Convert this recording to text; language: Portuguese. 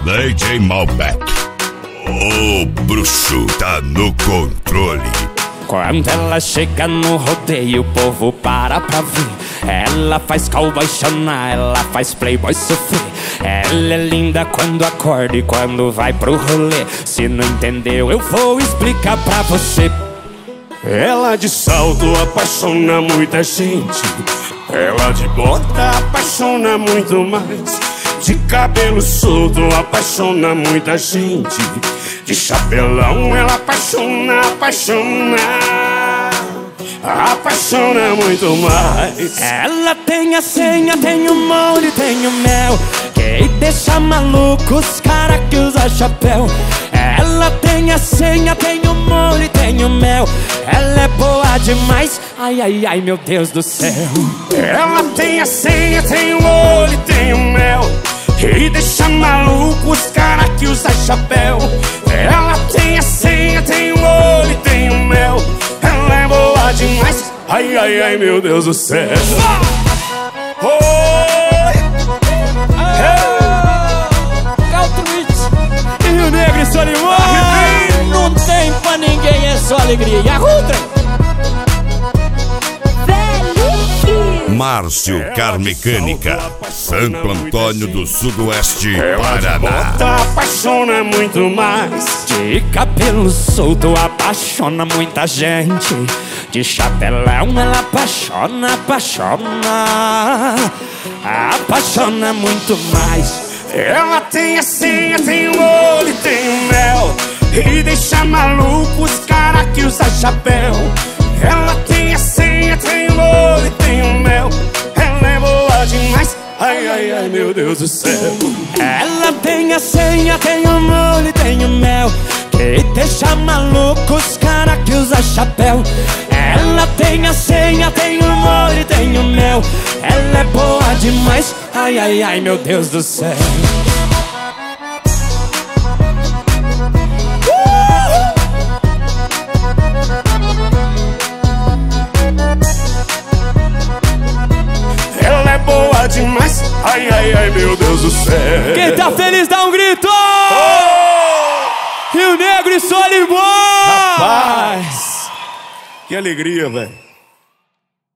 DJ Malbec. O bruxo tá no controle. Quando ela chega no rodeio, o povo para pra ver. Ela faz cowboy chorar, ela faz playboy sofrer. Ela é linda quando acorda e quando vai pro rolê. Se não entendeu, eu vou explicar pra você. Ela de salto apaixona muita gente. Ela de bota apaixona muito mais. De cabelo solto apaixona muita gente. De chapelão ela apaixona muito mais. Ela tem a senha, tem o molho, tem o mel, que deixa maluco os cara que usa chapéu. Ela tem a senha, tem o molho, tem o mel. Ela é boa demais, ai, ai, ai, meu Deus do céu. Ela tem a senha, tem o olho, tem o mel, e deixa maluco os cara que usa chapéu. Ela tem a senha, tem o olho, tem o mel. Ela é boa demais, ai, ai, ai, meu Deus do céu. Rio Negro e Solimões, não tem pra ninguém, é só alegria. E a Rutra? Márcio Carmecânica, Santo Antônio do Sudoeste, Paraná. Bota apaixona muito mais. De cabelo solto apaixona muita gente. De chapelão ela apaixona muito mais. Ela tem a senha, tem o olho, tem o mel, e deixa maluco os cara que usa chapéu. Ela tem a senha, tem o olho, tem o mel. Ela é boa demais, ai, ai, ai, meu Deus do céu. Ela tem a senha, tem o molho, tem o mel, que deixa maluco os cara que usa chapéu. Ela tem a senha, tem o molho, tem o mel. Ela é boa demais, ai, ai, ai, meu Deus do céu. Ela é boa demais, ai, ai, ai, meu Deus do céu. Quem tá feliz dá um grito! Rio Negro e Solimões! Rapaz, que alegria, velho.